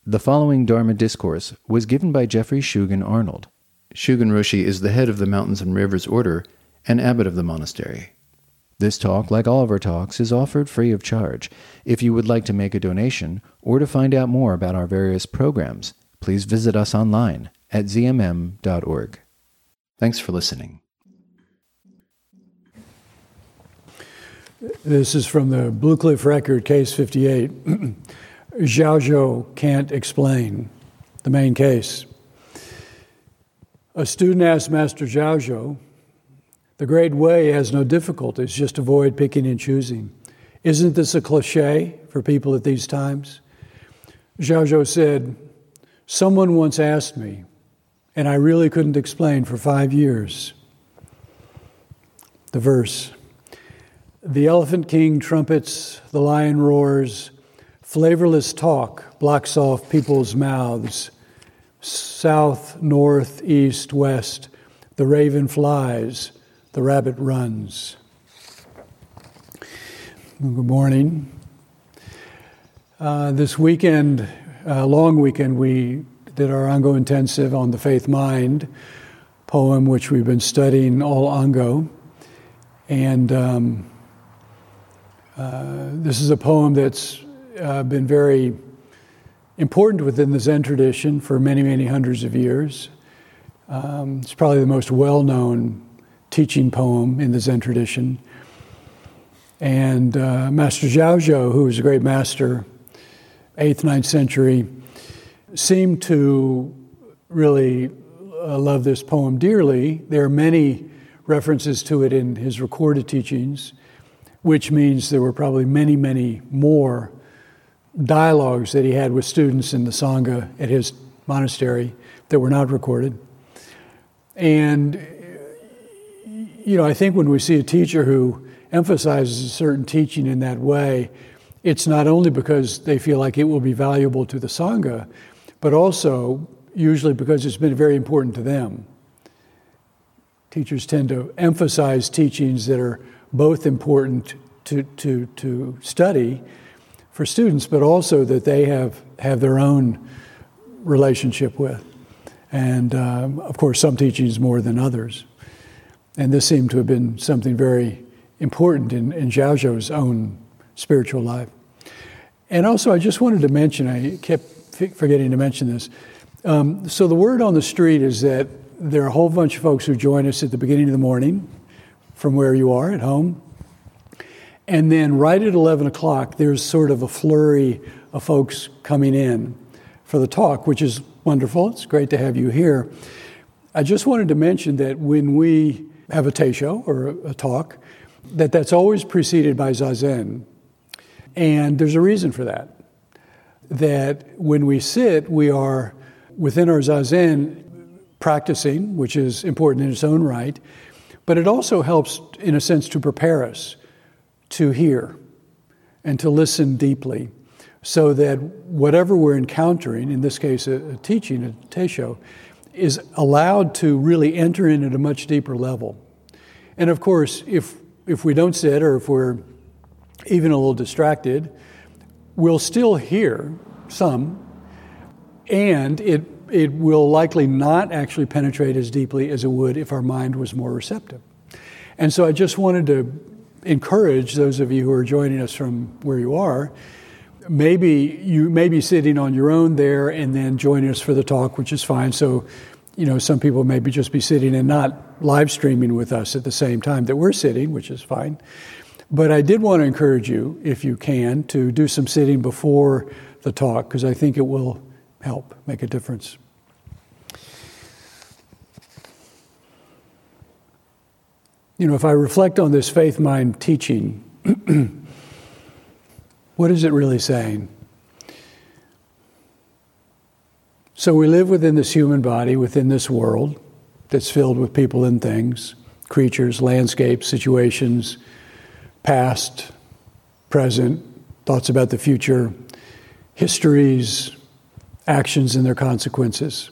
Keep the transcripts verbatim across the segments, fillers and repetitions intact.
The following Dharma discourse was given by Jeffrey Shugen Arnold. Shugen Roshi is the head of the Mountains and Rivers Order and abbot of the monastery. This talk, like all of our talks, is offered free of charge. If you would like to make a donation or to find out more about our various programs, please visit us online at z m m dot org. Thanks for listening. This is from the Blue Cliff Record, Case fifty-eight. Zhaozhou can't explain, the main case. A student asked Master Zhaozhou, "The Great Way has no difficulties, just avoid picking and choosing. Isn't this a cliche for people at these times?" Zhaozhou said, "Someone once asked me, and I really couldn't explain for five years." The verse, "The elephant king trumpets, the lion roars, flavorless talk blocks off people's mouths. South, north, east, west, the raven flies, the rabbit runs." Good morning. Uh, this weekend, uh, long weekend, we did our Ango Intensive on the Faith Mind poem, which we've been studying all Ango. And um, uh, this is a poem that's uh, been very important within the Zen tradition for many, many hundreds of years. Um, it's probably the most well-known teaching poem in the Zen tradition. And uh, Master Zhaozhou, who was a great master, eighth, ninth century, seemed to really uh, love this poem dearly. There are many references to it in his recorded teachings, which means there were probably many, many more dialogues that he had with students in the Sangha at his monastery that were not recorded. And, you know, I think when we see a teacher who emphasizes a certain teaching in that way, it's not only because they feel like it will be valuable to the Sangha, but also usually because it's been very important to them. Teachers tend to emphasize teachings that are both important to, to, to study for students, but also that they have, have their own relationship with. And, um, of course, some teachings more than others. And this seemed to have been something very important in, in Zhaozhou's own spiritual life. And also, I just wanted to mention, I kept forgetting to mention this. Um, so the word on the street is that there are a whole bunch of folks who join us at the beginning of the morning from where you are at home. And then right at eleven o'clock, there's sort of a flurry of folks coming in for the talk, which is wonderful. It's great to have you here. I just wanted to mention that when we have a teisho or a, a talk, that that's always preceded by zazen. And there's a reason for that. That when we sit, we are within our zazen practicing, which is important in its own right, but it also helps, in a sense, to prepare us to hear and to listen deeply, so that whatever we're encountering, in this case a, a teaching, a teisho, is allowed to really enter in at a much deeper level. And of course, if if we don't sit, or if we're even a little distracted, we'll still hear some, and it it will likely not actually penetrate as deeply as it would if our mind was more receptive. And so I just wanted to encourage those of you who are joining us from where you are, maybe you may be sitting on your own there and then joining us for the talk, which is fine. So, you know, some people maybe just be sitting and not live streaming with us at the same time that we're sitting, which is fine. But I did want to encourage you, if you can, to do some sitting before the talk, because I think it will help make a difference. You know, if I reflect on this faith mind teaching, what is it really saying? So we live within this human body, within this world that's filled with people and things, creatures, landscapes, situations, past, present, thoughts about the future, histories, actions and their consequences.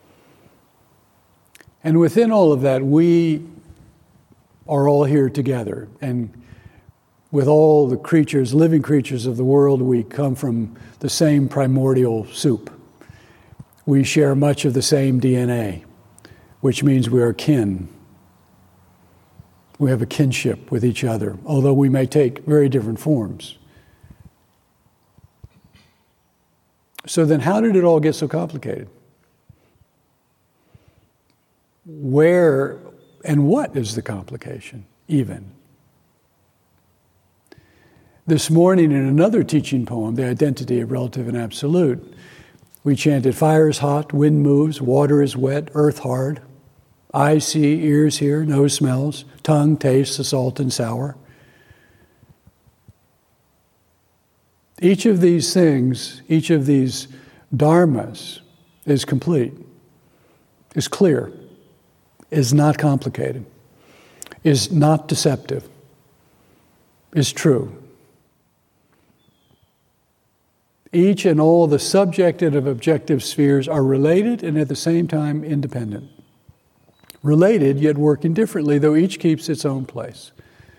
And within all of that, we are all here together. And with all the creatures, living creatures of the world, we come from the same primordial soup, We share much of the same D N A, which means we are kin. We have a kinship with each other, although we may take very different forms. So then how did it all get so complicated? Where and what is the complication, even? This morning in another teaching poem, The Identity of Relative and Absolute, we chanted, fire is hot, wind moves, water is wet, earth hard. Eyes see, ears hear, nose smells, tongue tastes the salt and sour. Each of these things, each of these dharmas is complete, is clear, is not complicated, is not deceptive, is true. Each and all the subjective and objective spheres are related and at the same time independent. Related, yet working differently, though each keeps its own place.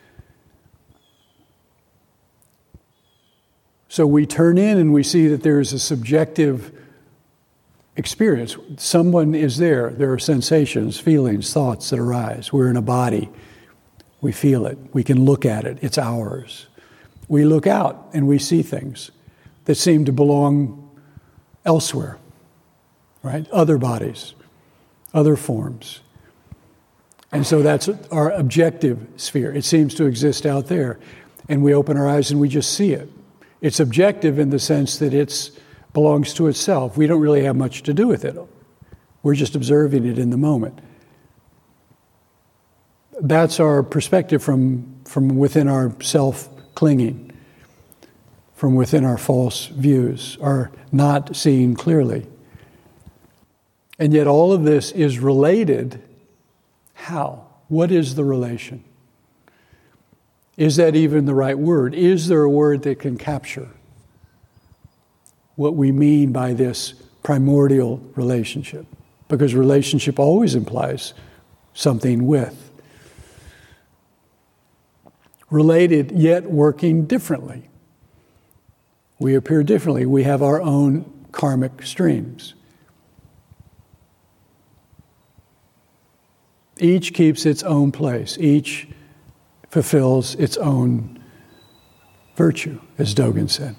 So we turn in and we see that there is a subjective experience. Someone is there. There are sensations, feelings, thoughts that arise. We're in a body. We feel it. We can look at it. It's ours. We look out and we see things that seem to belong elsewhere, right? Other bodies, other forms. And so that's our objective sphere. It seems to exist out there. And we open our eyes and we just see it. It's objective in the sense that it belongs to itself. We don't really have much to do with it. We're just observing it in the moment. That's our perspective from, from within our self-clinging, from within our false views, our not seeing clearly. And yet all of this is related. How? What is the relation? Is that even the right word? Is there a word that can capture what we mean by this primordial relationship? Because relationship always implies something with. Related, yet working differently. We appear differently. We have our own karmic streams. Each keeps its own place. Each fulfills its own virtue, as Dogen said.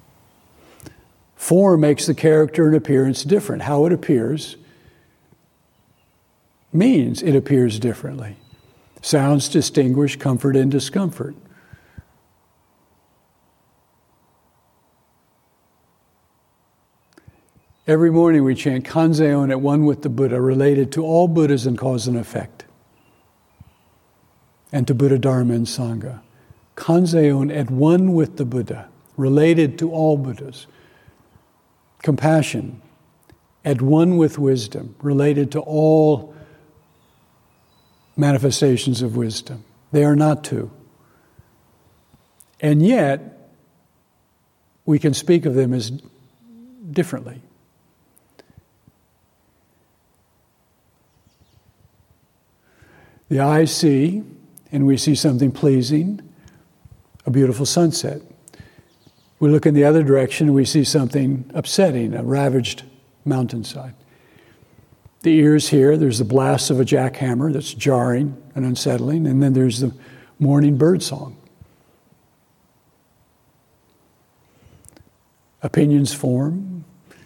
Form makes the character and appearance different. How it appears means it appears differently. Sounds distinguish comfort and discomfort. Every morning we chant Kanzeon at one with the Buddha, related to all Buddhas in cause and effect, and to Buddha, Dharma, and Sangha. Kanzeon at one with the Buddha, related to all Buddhas. Compassion, at one with wisdom, related to all manifestations of wisdom. They are not two. And yet, we can speak of them as differently. The eyes see, and we see something pleasing, a beautiful sunset. We look in the other direction, and we see something upsetting, a ravaged mountainside. The ears hear, there's the blast of a jackhammer that's jarring and unsettling, and then there's the morning bird song. Opinions form.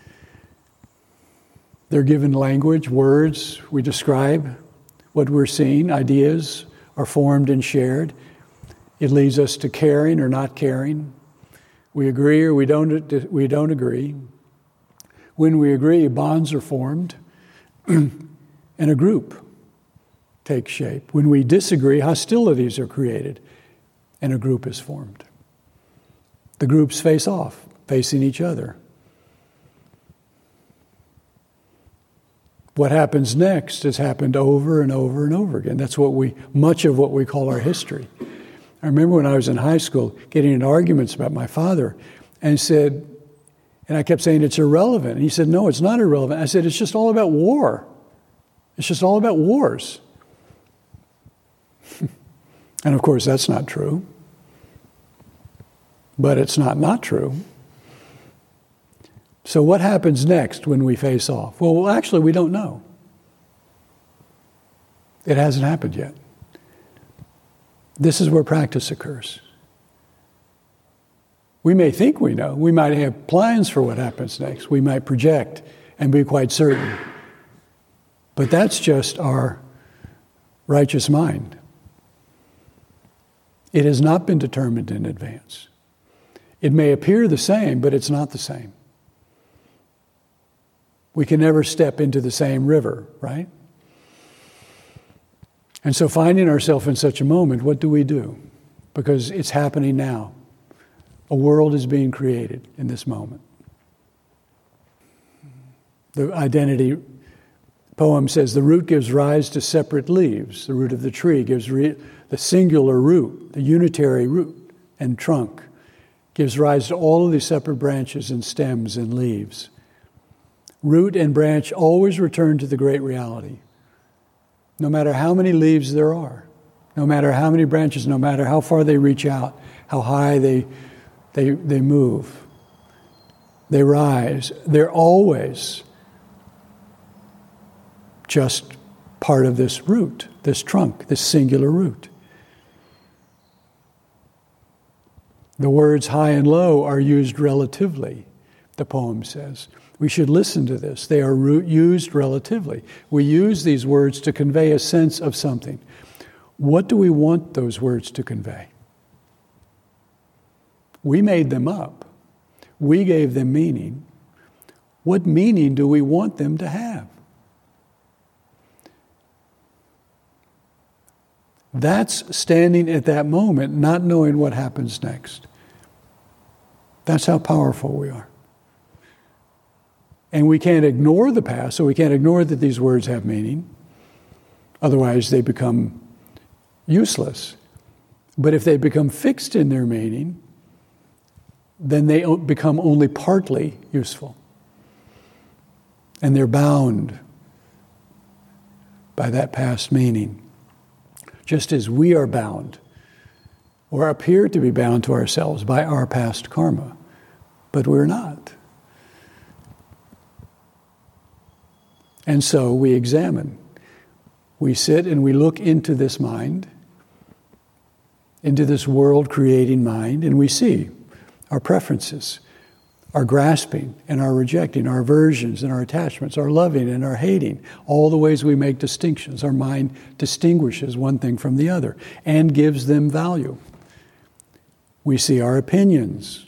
They're given language, words, we describe what we're seeing, ideas are formed and shared. It leads us to caring or not caring. We agree or we don't, we don't agree. When we agree, bonds are formed and a group takes shape. When we disagree, hostilities are created and a group is formed. The groups face off, facing each other. What happens next has happened over and over and over again. That's what we, much of what we call our history. I remember when I was in high school getting in arguments about my father and said, and I kept saying it's irrelevant. And he said, no, it's not irrelevant. I said, it's just all about war. It's just all about wars. And of course, that's not true. But it's not not true. So what happens next when we face off? Well, actually, we don't know. It hasn't happened yet. This is where practice occurs. We may think we know. We might have plans for what happens next. We might project and be quite certain. But that's just our righteous mind. It has not been determined in advance. It may appear the same, but it's not the same. We can never step into the same river, right? And so finding ourselves in such a moment, what do we do? Because it's happening now. A world is being created in this moment. The identity poem says, the root gives rise to separate leaves. The root of the tree gives re- the singular root, the unitary root and trunk, gives rise to all of these separate branches and stems and leaves. Root and branch always return to the great reality. No matter how many leaves there are, no matter how many branches, no matter how far they reach out, how high they they they move, they rise, they're always just part of this root, this trunk, this singular root. The words high and low are used relatively, the poem says. We should listen to this. They are used relatively. We use these words to convey a sense of something. What do we want those words to convey? We made them up. We gave them meaning. What meaning do we want them to have? That's standing at that moment, not knowing what happens next. That's how powerful we are. And we can't ignore the past, so we can't ignore that these words have meaning. Otherwise, they become useless. But if they become fixed in their meaning, then they become only partly useful. And they're bound by that past meaning. Just as we are bound, or appear to be bound to ourselves by our past karma. But we're not. And so we examine. We sit and we look into this mind, into this world-creating mind, and we see our preferences, our grasping and our rejecting, our aversions and our attachments, our loving and our hating, all the ways we make distinctions. Our mind distinguishes one thing from the other and gives them value. We see our opinions.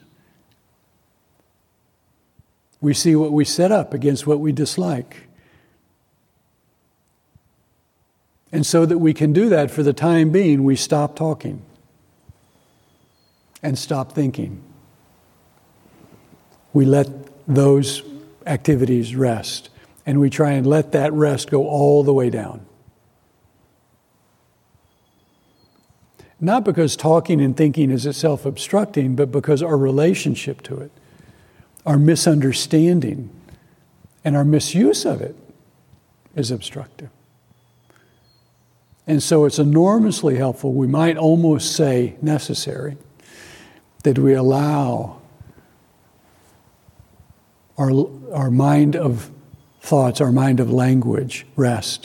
We see what we set up against what we dislike. And so that we can do that for the time being, we stop talking and stop thinking. We let those activities rest, and we try and let that rest go all the way down. Not because talking and thinking is itself obstructing, but because our relationship to it, our misunderstanding, and our misuse of it is obstructive. And so it's enormously helpful, we might almost say necessary, that we allow our, our mind of thoughts, our mind of language, rest.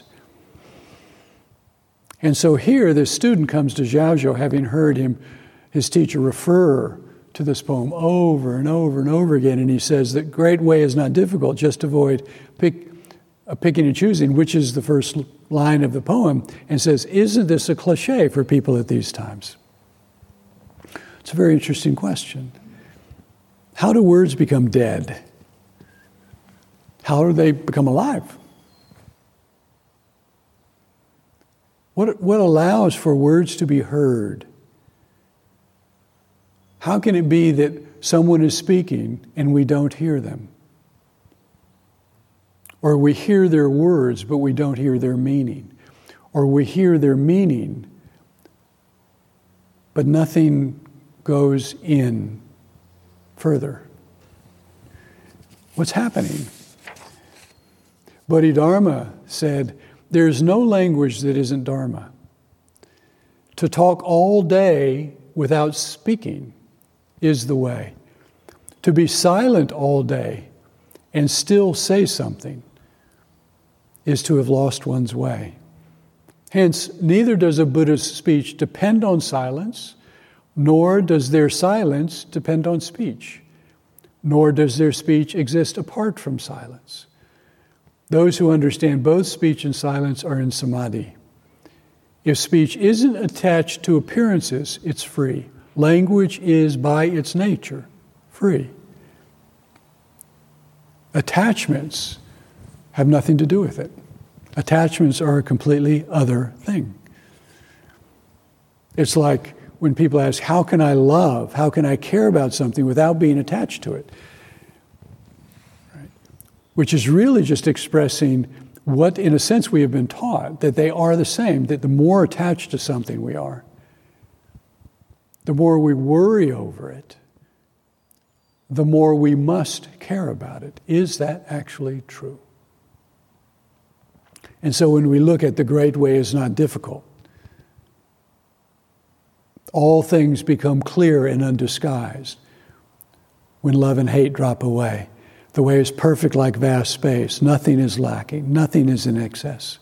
And so here, this student comes to Zhaozhou, having heard him, his teacher, refer to this poem over and over and over again, and he says that great way is not difficult, just avoid pick, uh, picking and choosing, which is the first line of the poem, and says, isn't this a cliche for people at these times? It's a very interesting question. How do words become dead? How do they become alive? What, what allows for words to be heard? How can it be that someone is speaking and we don't hear them? Or we hear their words, but we don't hear their meaning. Or we hear their meaning, but nothing goes in further. What's happening? Bodhidharma said, there's no language that isn't Dharma. To talk all day without speaking is the way. To be silent all day and still say something is to have lost one's way. Hence, neither does a Buddhist speech depend on silence, nor does their silence depend on speech, nor does their speech exist apart from silence. Those who understand both speech and silence are in samadhi. If speech isn't attached to appearances, it's free. Language is, by its nature, free. Attachments have nothing to do with it. Attachments are a completely other thing. It's like when people ask, how can I love? How can I care about something without being attached to it? Right. Which is really just expressing what, in a sense, we have been taught, that they are the same, that the more attached to something we are, the more we worry over it, the more we must care about it. Is that actually true? And so when we look at the great way is not difficult, all things become clear and undisguised when love and hate drop away. The way is perfect like vast space. Nothing is lacking. Nothing is in excess.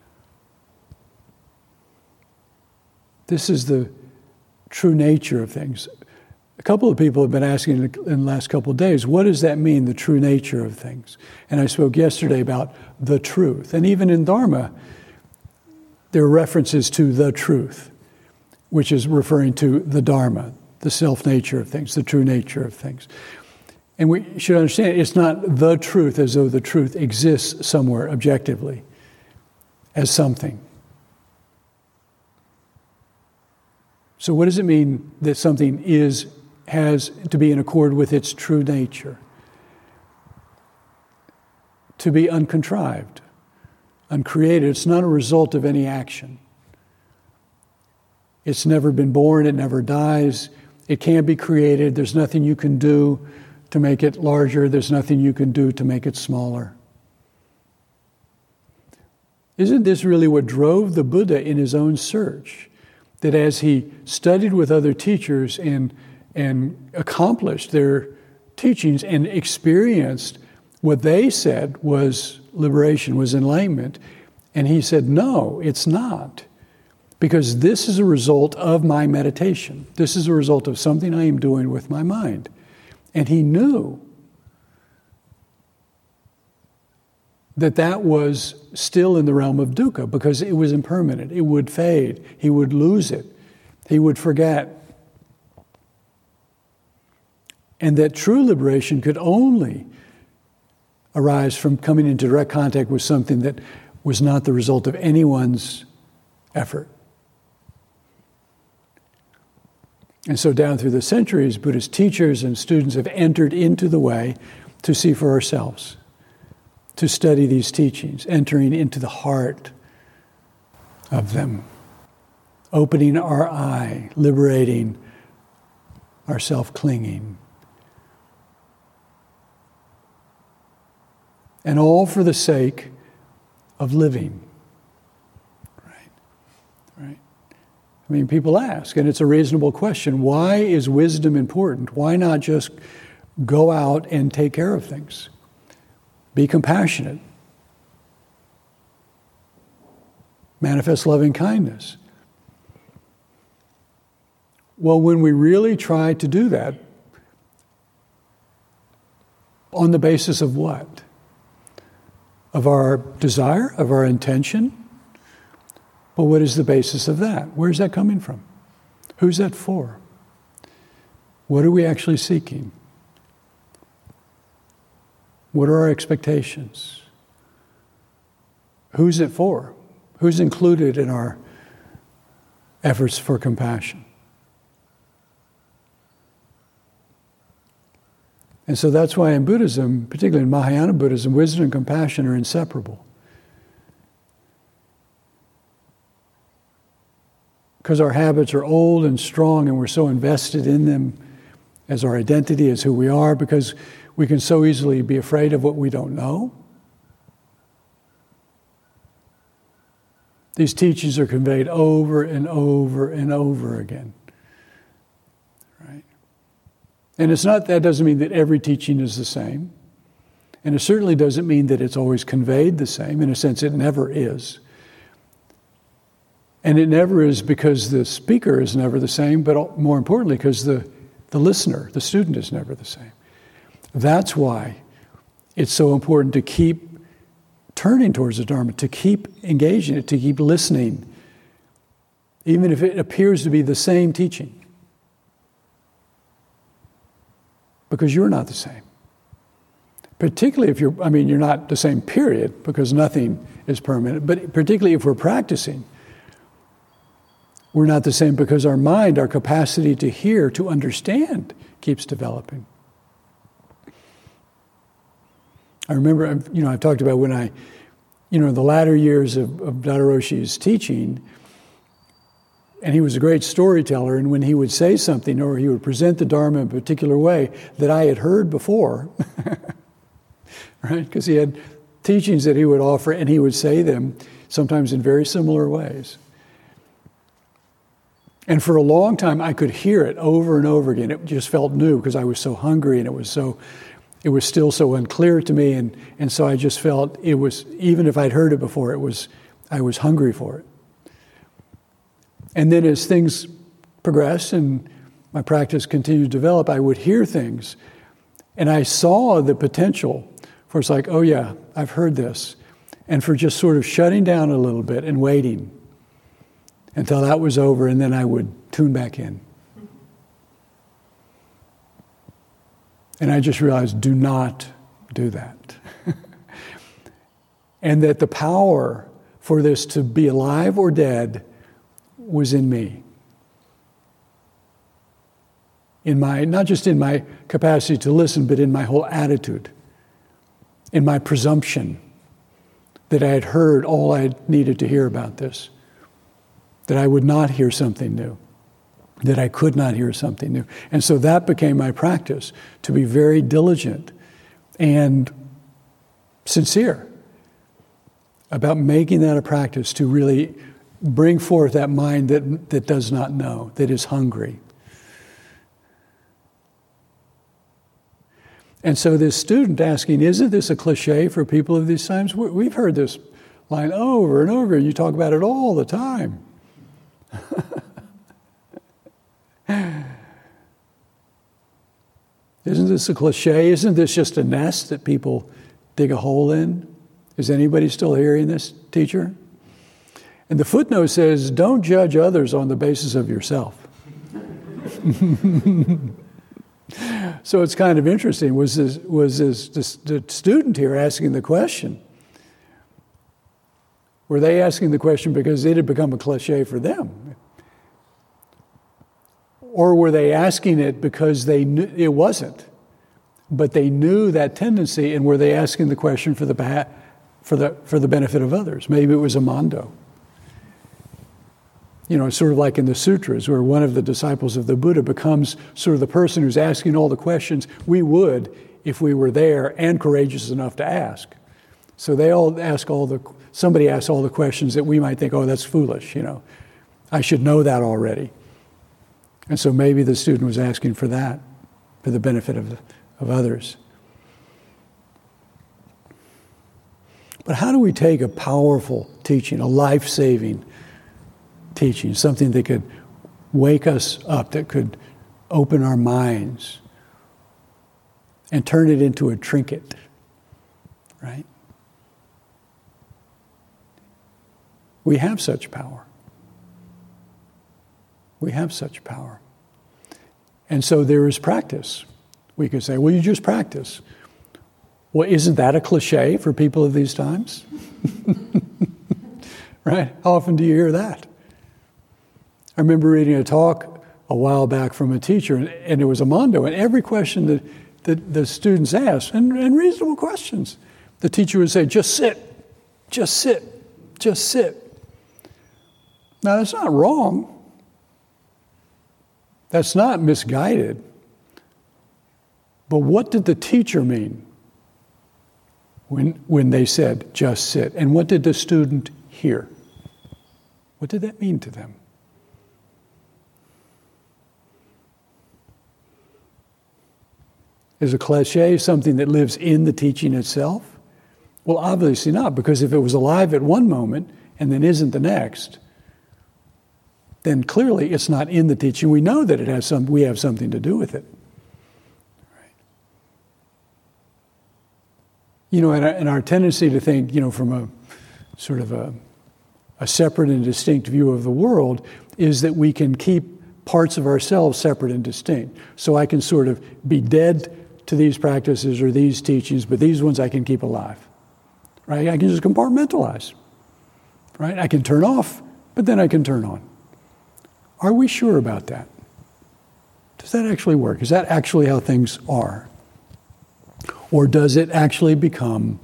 This is the true nature of things. A couple of people have been asking in the last couple of days, what does that mean, the true nature of things? And I spoke yesterday about the truth. And even in Dharma, there are references to the truth, which is referring to the Dharma, the self-nature of things, the true nature of things. And we should understand it's not the truth as though the truth exists somewhere objectively as something. So what does it mean that something is has to be in accord with its true nature? To be uncontrived, uncreated. It's not a result of any action. It's never been born, it never dies. It can't be created. There's nothing you can do to make it larger. There's nothing you can do to make it smaller. Isn't this really what drove the Buddha in his own search? That as he studied with other teachers and, and accomplished their teachings and experienced what they said was liberation, was enlightenment, and he said, no, it's not. Because this is a result of my meditation. This is a result of something I am doing with my mind. And he knew that that was still in the realm of dukkha because it was impermanent. It would fade. He would lose it. He would forget. And that true liberation could only arise from coming into direct contact with something that was not the result of anyone's effort. And so down through the centuries, Buddhist teachers and students have entered into the way to see for ourselves, to study these teachings, entering into the heart of them, opening our eye, liberating our self-clinging. And all for the sake of living. Right? Right? I mean, people ask, and it's a reasonable question, why is wisdom important? Why not just go out and take care of things? Be compassionate. Manifest loving kindness. Well, when we really try to do that, on the basis of what? Of our desire, of our intention? But what is the basis of that? Where's that coming from? Who's that for? What are we actually seeking? What are our expectations? Who's it for? Who's included in our efforts for compassion? And so that's why in Buddhism, particularly in Mahayana Buddhism, wisdom and compassion are inseparable. Because our habits are old and strong and we're so invested in them as our identity, as who we are, because we can so easily be afraid of what we don't know. These teachings are conveyed over and over and over again. Right? And it's not, that doesn't mean that every teaching is the same. And it certainly doesn't mean that it's always conveyed the same. In a sense, it never is. And it never is because the speaker is never the same, but more importantly, because the, the listener, the student, is never the same. That's why it's so important to keep turning towards the Dharma, to keep engaging it, to keep listening, even if it appears to be the same teaching. Because you're not the same. Particularly if you're, I mean, you're not the same period, because nothing is permanent, but particularly if we're practicing, we're not the same because our mind, our capacity to hear, to understand, keeps developing. I remember, you know, I've talked about when I, you know, in the latter years of, of Daido Roshi's teaching, and he was a great storyteller, and when he would say something or he would present the Dharma in a particular way that I had heard before, right? Because he had teachings that he would offer, and he would say them sometimes in very similar ways. And for a long time, I could hear it over and over again. It just felt new because I was so hungry, and it was so, it was still so unclear to me, and, and so I just felt it was, even if I'd heard it before, it was, I was hungry for it. And then as things progressed and my practice continued to develop, I would hear things, and I saw the potential for, it's like, oh yeah, I've heard this, and for just sort of shutting down a little bit and waiting until that was over, and then I would tune back in. And I just realized, do not do that. And that the power for this to be alive or dead was in me. In my, not just in my capacity to listen, but in my whole attitude, in my presumption that I had heard all I needed to hear about this, that I would not hear something new, that I could not hear something new. And so that became my practice, to be very diligent and sincere about making that a practice, to really bring forth that mind that, that does not know, that is hungry. And so this student asking, isn't this a cliche for people of these times? We've heard this line over and over, and you talk about it all the time. Isn't this a cliche? Isn't this just a nest that people dig a hole in? Is anybody still hearing this, teacher? And the footnote says, don't judge others on the basis of yourself. So it's kind of interesting. Was this, was this, this the student here asking the question? Were they asking the question because it had become a cliche for them? Or were they asking it because they knew it wasn't, but they knew that tendency, and were they asking the question for the for the for the benefit of others? Maybe it was a mondo. You know, it's sort of like in the sutras, where one of the disciples of the Buddha becomes sort of the person who's asking all the questions we would if we were there and courageous enough to ask. So they all ask all the, somebody asks all the questions that we might think, oh, that's foolish, you know. I should know that already. And so maybe the student was asking for that, for the benefit of, of others. But how do we take a powerful teaching, a life-saving teaching, something that could wake us up, that could open our minds, and turn it into a trinket, right? We have such power. We have such power. And so there is practice. We could say, well, you just practice. Well, isn't that a cliche for people of these times? Right? How often do you hear that? I remember reading a talk a while back from a teacher, and, and it was a mondo, and every question that, that the students asked, and, and reasonable questions, the teacher would say, just sit, just sit, just sit. Now, that's not wrong. That's not misguided. But what did the teacher mean when, when they said, just sit? And what did the student hear? What did that mean to them? Is a cliche something that lives in the teaching itself? Well, obviously not, because if it was alive at one moment and then isn't the next, then clearly it's not in the teaching. We know that it has some, we have something to do with it. Right. You know, and our, and our tendency to think, you know, from a sort of a, a separate and distinct view of the world is that we can keep parts of ourselves separate and distinct. So I can sort of be dead to these practices or these teachings, but these ones I can keep alive, right? I can just compartmentalize, right? I can turn off, but then I can turn on. Are we sure about that? Does that actually work? Is that actually how things are? Or does it actually become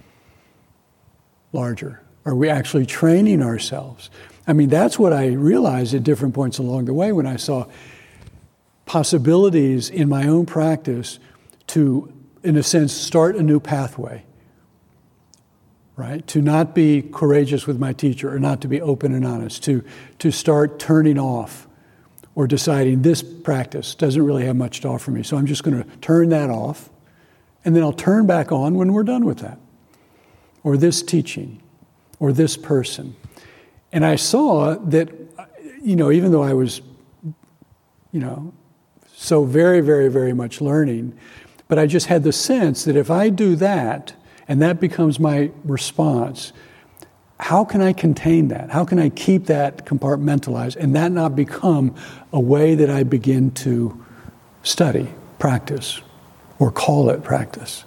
larger? Are we actually training ourselves? I mean, that's what I realized at different points along the way when I saw possibilities in my own practice to, in a sense, start a new pathway, right? To not be courageous with my teacher or not to be open and honest, to, to start turning off or deciding this practice doesn't really have much to offer me, so I'm just going to turn that off, and then I'll turn back on when we're done with that, or this teaching, or this person. And I saw that, you know, even though I was, you know, so very, very, very much learning, but I just had the sense that if I do that, and that becomes my response, how can I contain that? How can I keep that compartmentalized and that not become a way that I begin to study, practice, or call it practice?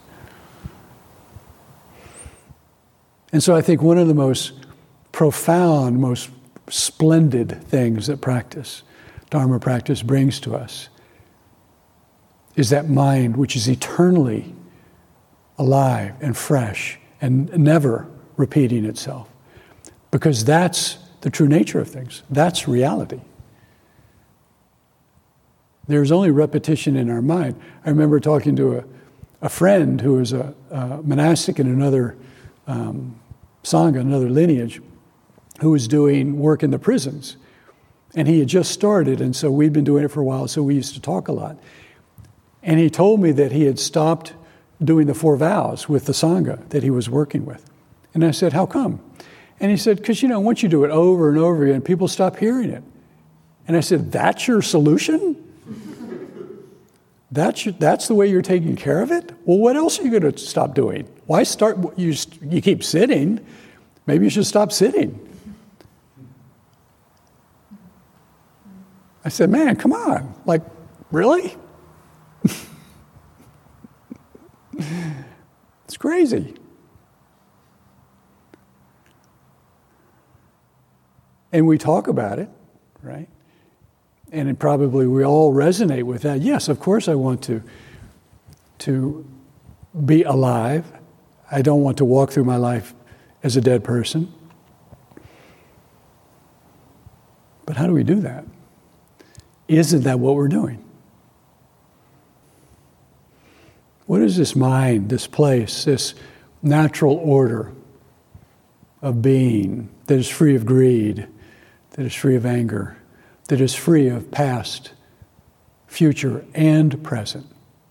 And so I think one of the most profound, most splendid things that practice, Dharma practice, brings to us is that mind which is eternally alive and fresh and never repeating itself. Because that's the true nature of things. That's reality. There's only repetition in our mind. I remember talking to a, a friend who was a, a monastic in another um, Sangha, another lineage, who was doing work in the prisons. And he had just started, and so we'd been doing it for a while, so we used to talk a lot. And he told me that he had stopped doing the four vows with the Sangha that he was working with. And I said, how come? And he said, because, you know, once you do it over and over again, people stop hearing it. And I said, that's your solution? That's, your, that's the way you're taking care of it? Well, what else are you going to stop doing? Why start, you, you keep sitting, maybe you should stop sitting. I said, man, come on, like, really? It's crazy. And we talk about it, right? And it probably we all resonate with that. Yes, of course I want to, to be alive. I don't want to walk through my life as a dead person. But how do we do that? Isn't that what we're doing? What is this mind, this place, this natural order of being that is free of greed, that is free of anger, that is free of past, future, and present,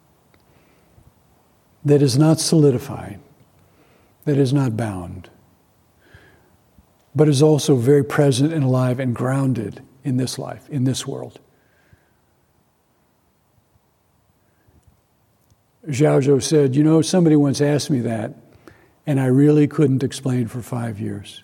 that is not solidifying, that is not bound, but is also very present and alive and grounded in this life, in this world? Xiaozhou said, you know, somebody once asked me that, and I really couldn't explain for five years.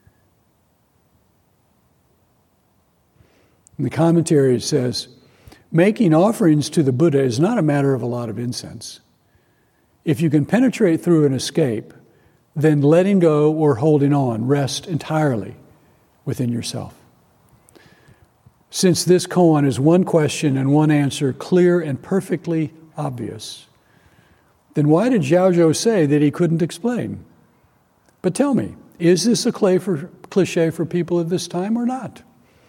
In the commentary it says, making offerings to the Buddha is not a matter of a lot of incense. If you can penetrate through and escape, then letting go or holding on rest entirely within yourself. Since this koan is one question and one answer, clear and perfectly obvious, then why did Xiaozhou say that he couldn't explain? But tell me, is this a cliche for people of this time or not?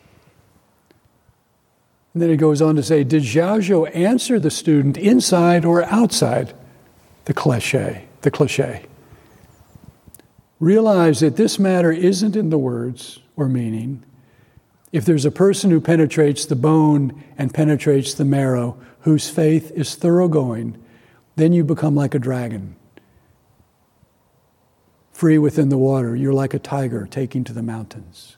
And then he goes on to say, did Xiaozhou answer the student inside or outside the cliche, the cliche? Realize that this matter isn't in the words or meaning. If there's a person who penetrates the bone and penetrates the marrow, whose faith is thoroughgoing, then you become like a dragon. Free within the water, you're like a tiger taking to the mountains.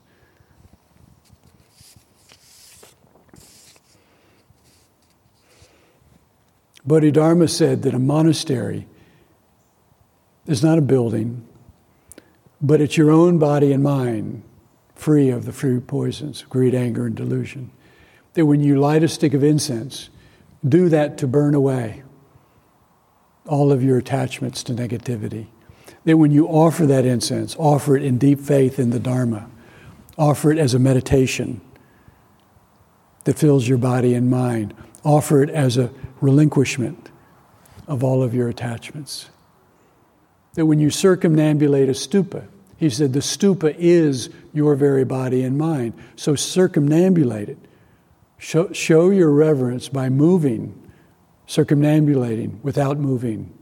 Bodhidharma said that a monastery is not a building, but it's your own body and mind, free of the fruit poisons, greed, anger, and delusion. That when you light a stick of incense, do that to burn away all of your attachments to negativity. That when you offer that incense, offer it in deep faith in the Dharma. Offer it as a meditation that fills your body and mind. Offer it as a relinquishment of all of your attachments. That when you circumambulate a stupa, he said the stupa is your very body and mind. So circumambulate it. Show, show your reverence by moving, circumambulating without moving.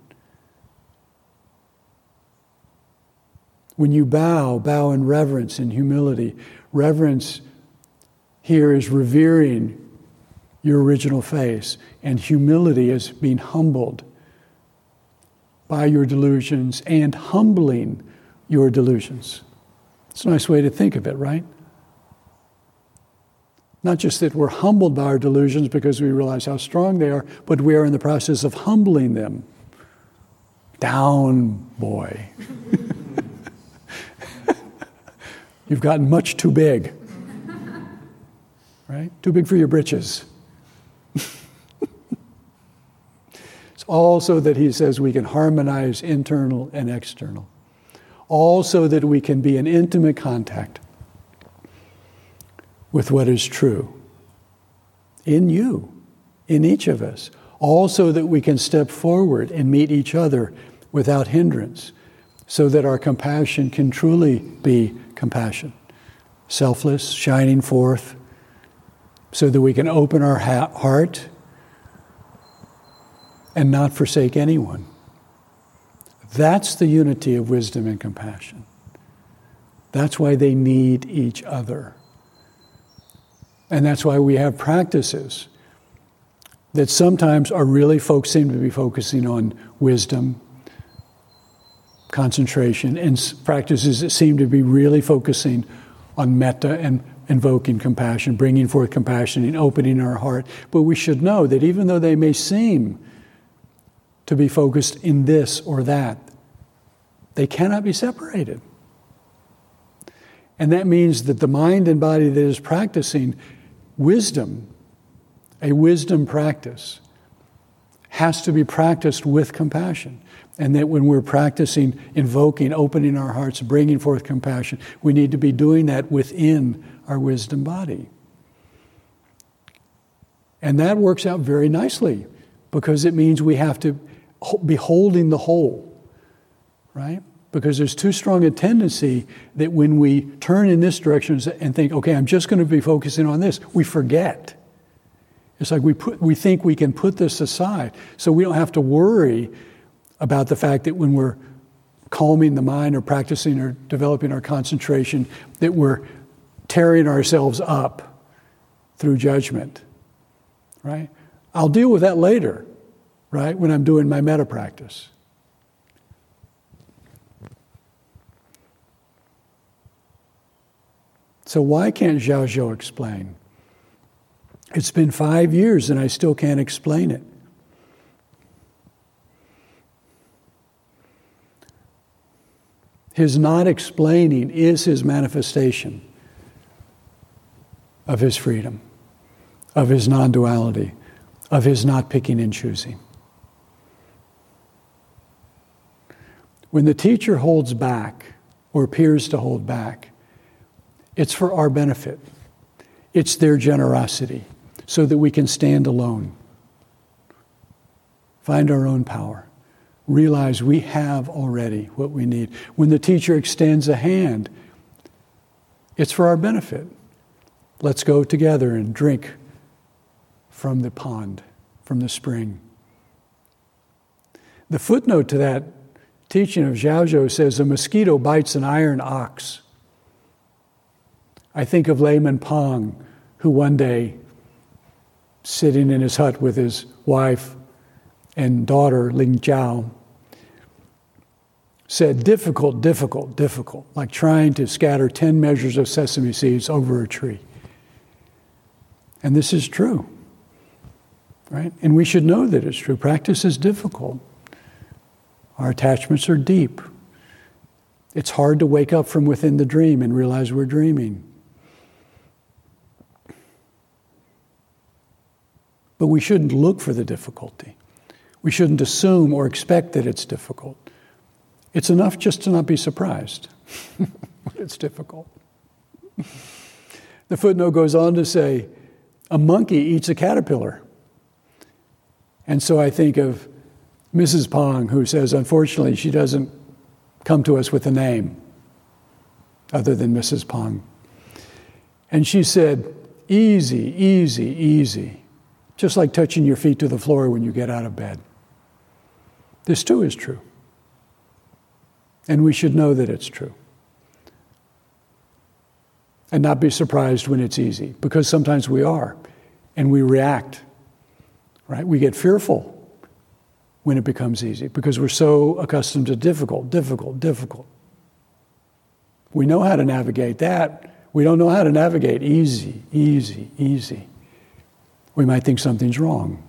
When you bow, bow in reverence and humility. Reverence here is revering your original face, and humility is being humbled by your delusions and humbling your delusions. It's a nice way to think of it, right? Not just that we're humbled by our delusions because we realize how strong they are, but we are in the process of humbling them. Down, boy. You've gotten much too big. Right? Too big for your britches. It's also that he says we can harmonize internal and external. Also that we can be in intimate contact with what is true in you, in each of us. Also that we can step forward and meet each other without hindrance, so that our compassion can truly be compassion, selfless, shining forth, so that we can open our ha- heart and not forsake anyone. That's the unity of wisdom and compassion. That's why they need each other. And that's why we have practices that sometimes are really, folks seem to be focusing on wisdom, concentration, and practices that seem to be really focusing on metta and invoking compassion, bringing forth compassion and opening our heart. But we should know that even though they may seem to be focused in this or that, they cannot be separated. And that means that the mind and body that is practicing wisdom, a wisdom practice, has to be practiced with compassion. And that when we're practicing, invoking, opening our hearts, bringing forth compassion, we need to be doing that within our wisdom body. And that works out very nicely, because it means we have to be holding the whole, right? Because there's too strong a tendency that when we turn in this direction and think, okay, I'm just going to be focusing on this, we forget. It's like we put, we think we can put this aside, so we don't have to worry about the fact that when we're calming the mind or practicing or developing our concentration, that we're tearing ourselves up through judgment, right? I'll deal with that later, right, when I'm doing my metta practice. So why can't Zhao Zhou explain? It's been five years and I still can't explain it. His not explaining is his manifestation of his freedom, of his non-duality, of his not picking and choosing. When the teacher holds back or appears to hold back, it's for our benefit. It's their generosity so that we can stand alone, find our own power. Realize we have already what we need. When the teacher extends a hand, it's for our benefit. Let's go together and drink from the pond, from the spring. The footnote to that teaching of Zhao Zhou says, a mosquito bites an iron ox. I think of Layman Pong, who one day, sitting in his hut with his wife and daughter, Ling Chao, said, difficult, difficult, difficult, like trying to scatter ten measures of sesame seeds over a tree. And this is true, right? And we should know that it's true. Practice is difficult. Our attachments are deep. It's hard to wake up from within the dream and realize we're dreaming. But we shouldn't look for the difficulty. We shouldn't assume or expect that it's difficult. It's enough just to not be surprised when it's difficult. The footnote goes on to say, a monkey eats a caterpillar. And so I think of Missus Pong, who says, unfortunately, she doesn't come to us with a name other than Missus Pong. And she said, easy, easy, easy, just like touching your feet to the floor when you get out of bed. This too is true. And we should know that it's true. And not be surprised when it's easy, because sometimes we are, and we react, right? We get fearful when it becomes easy, because we're so accustomed to difficult, difficult, difficult. We know how to navigate that. We don't know how to navigate easy, easy, easy. We might think something's wrong.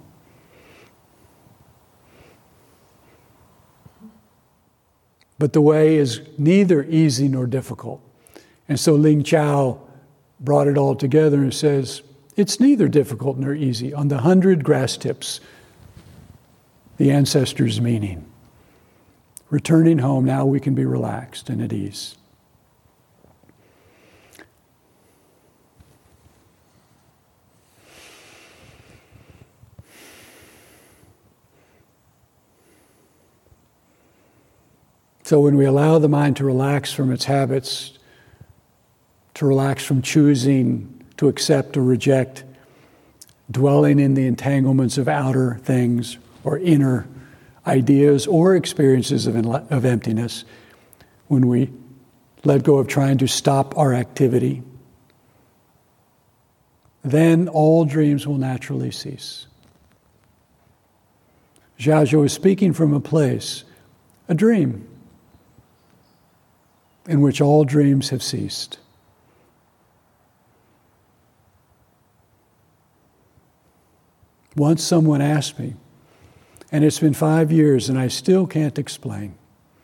But the way is neither easy nor difficult. And so Ling Chao brought it all together and says, it's neither difficult nor easy. On the hundred grass tips, the ancestors' meaning. Returning home, now we can be relaxed and at ease. So when we allow the mind to relax from its habits, to relax from choosing to accept or reject, dwelling in the entanglements of outer things or inner ideas or experiences of, of emptiness, when we let go of trying to stop our activity, then all dreams will naturally cease. Xiaozhou is speaking from a place, a dream, in which all dreams have ceased. Once someone asked me, and it's been five years and I still can't explain.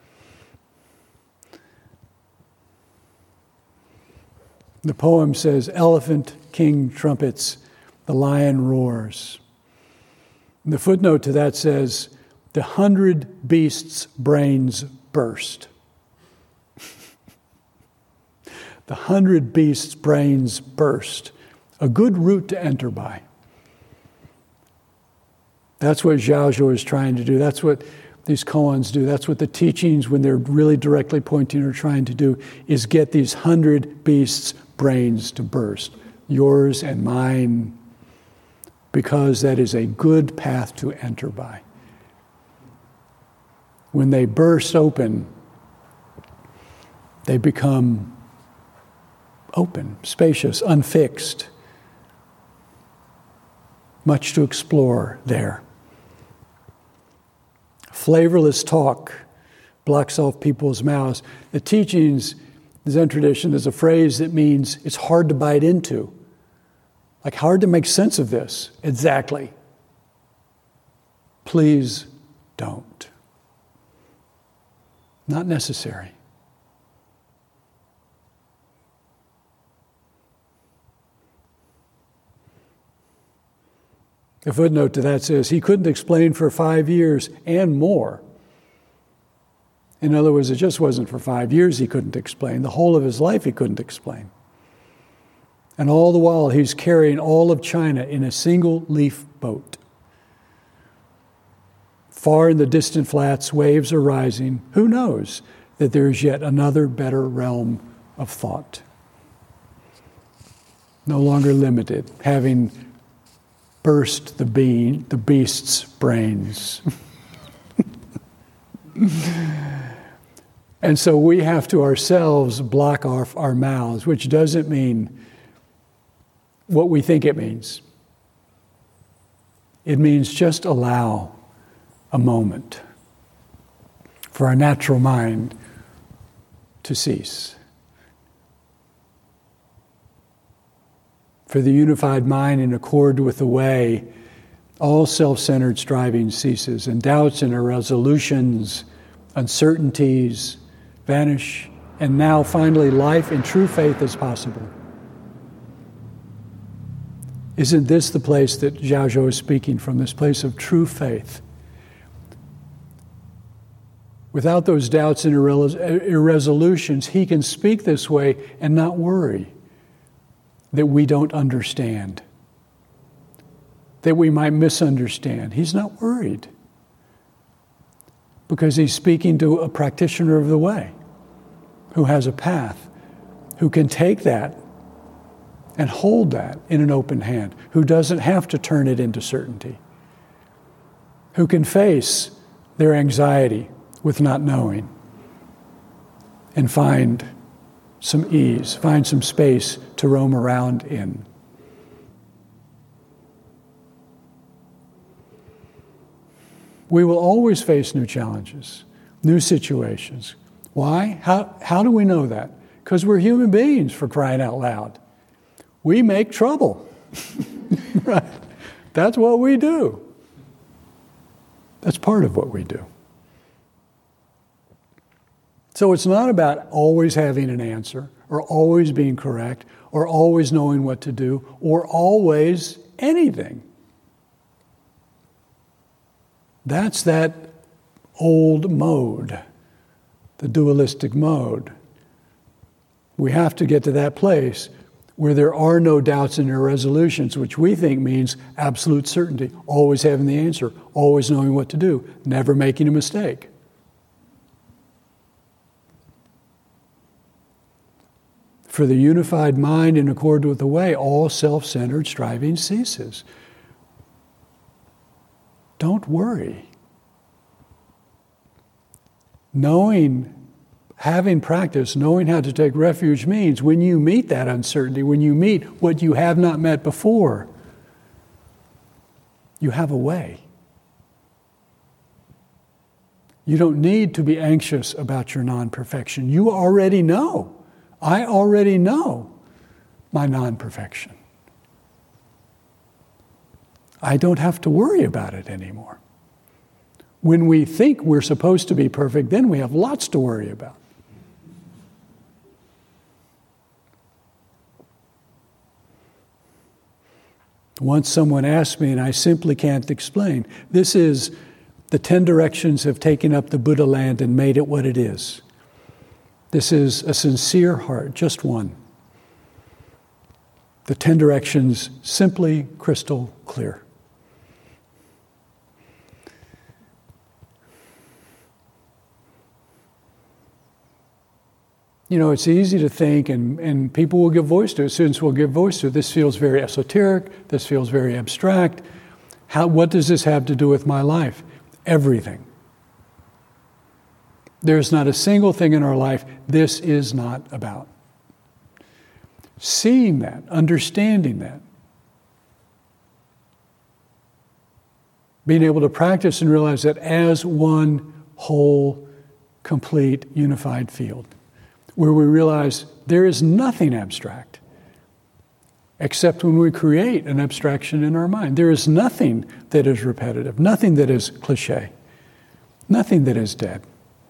The poem says, elephant king trumpets, the lion roars. And the footnote to that says, the hundred beasts' brains burst. The hundred beasts' brains burst. A good route to enter by. That's what Xiaozhou is trying to do. That's what these koans do. That's what the teachings, when they're really directly pointing, are trying to do, is get these hundred beasts' brains to burst. Yours and mine, because that is a good path to enter by. When they burst open, they become open, spacious, unfixed. Much to explore there. Flavorless talk blocks off people's mouths. The teachings, the Zen tradition, there's a phrase that means it's hard to bite into. Like, hard to make sense of this. Exactly. Please don't. Not necessary. A footnote to that says he couldn't explain for five years and more. In other words, it just wasn't for five years he couldn't explain. The whole of his life he couldn't explain. And all the while he's carrying all of China in a single leaf boat. Far in the distant flats, waves are rising. Who knows that there's yet another better realm of thought? No longer limited, having burst the bean, the beast's brains. And so we have to ourselves block off our mouths, which doesn't mean what we think it means. It means just allow a moment for our natural mind to cease. For the unified mind, in accord with the way, all self-centered striving ceases, and doubts and irresolutions, uncertainties vanish, and now finally life in true faith is possible. Isn't this the place that Zhao Zhou is speaking from, this place of true faith? Without those doubts and irresolutions, he can speak this way and not worry that we don't understand, that we might misunderstand. He's not worried because he's speaking to a practitioner of the way who has a path, who can take that and hold that in an open hand, who doesn't have to turn it into certainty, who can face their anxiety with not knowing and find some ease, find some space to roam around in. We will always face new challenges, new situations. Why? How, how do we know that? Because we're human beings, for crying out loud. We make trouble. Right? That's what we do. That's part of what we do. So it's not about always having an answer, or always being correct, or always knowing what to do, or always anything. That's that old mode, the dualistic mode. We have to get to that place where there are no doubts and irresolutions, which we think means absolute certainty, always having the answer, always knowing what to do, never making a mistake. For the unified mind, in accord with the way, all self-centered striving ceases. Don't worry. Knowing, having practice, knowing how to take refuge means when you meet that uncertainty, when you meet what you have not met before, you have a way. You don't need to be anxious about your non-perfection. You already know. I already know my non-perfection. I don't have to worry about it anymore. When we think we're supposed to be perfect, then we have lots to worry about. Once someone asked me, and I simply can't explain, this is the ten directions have taken up the Buddha land and made it what it is. This is a sincere heart, just one. The ten directions simply crystal clear. You know, it's easy to think, and, and people will give voice to it, students will give voice to it. This feels very esoteric, this feels very abstract. How, what does this have to do with my life? Everything. There's not a single thing in our life this is not about. Seeing that, understanding that, being able to practice and realize that as one whole, complete, unified field, where we realize there is nothing abstract except when we create an abstraction in our mind. There is nothing that is repetitive, nothing that is cliche, nothing that is dead.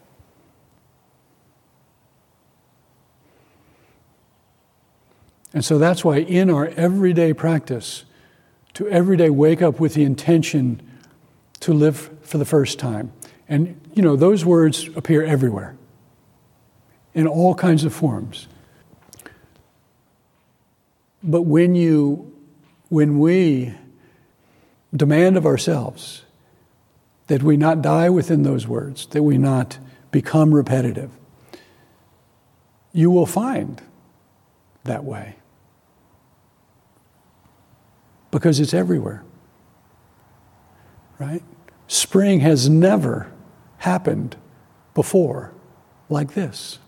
And so that's why in our everyday practice, to every day wake up with the intention to live for the first time. And, you know, those words appear everywhere, in all kinds of forms. But when you, when we demand of ourselves that we not die within those words, that we not become repetitive, you will find that way. Because it's everywhere. Right? Spring has never happened before like this.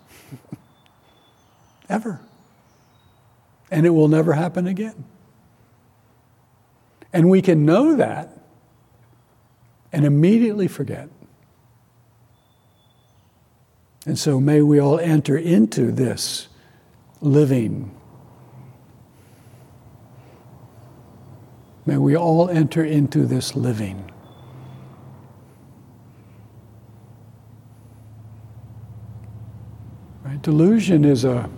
Ever. And it will never happen again. And we can know that and immediately forget. And so may we all enter into this living. May we all enter into this living. Right? Delusion is a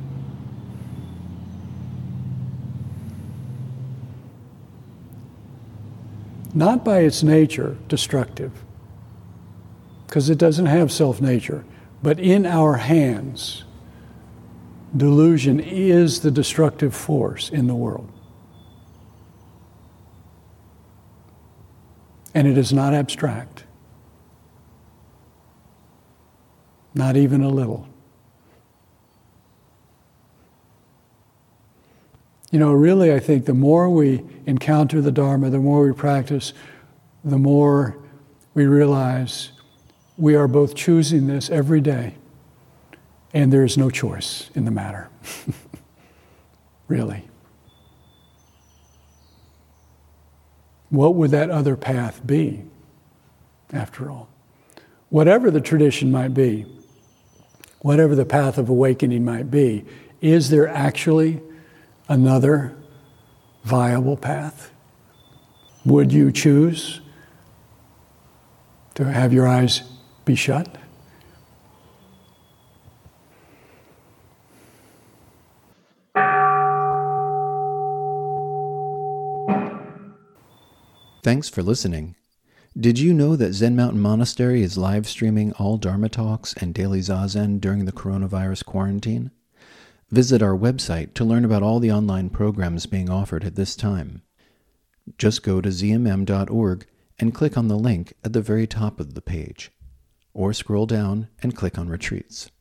not by its nature destructive, because it doesn't have self-nature, but in our hands, delusion is the destructive force in the world. And it is not abstract, not even a little. You know, really, I think the more we encounter the Dharma, the more we practice, the more we realize we are both choosing this every day, and there is no choice in the matter. Really. What would that other path be, after all? Whatever the tradition might be, whatever the path of awakening might be, is there actually another viable path? Would you choose to have your eyes be shut? Thanks for listening. Did you know that Zen Mountain Monastery is live streaming all Dharma talks and daily Zazen during the coronavirus quarantine? Visit our website to learn about all the online programs being offered at this time. Just go to z m m dot org and click on the link at the very top of the page, or scroll down and click on Retreats.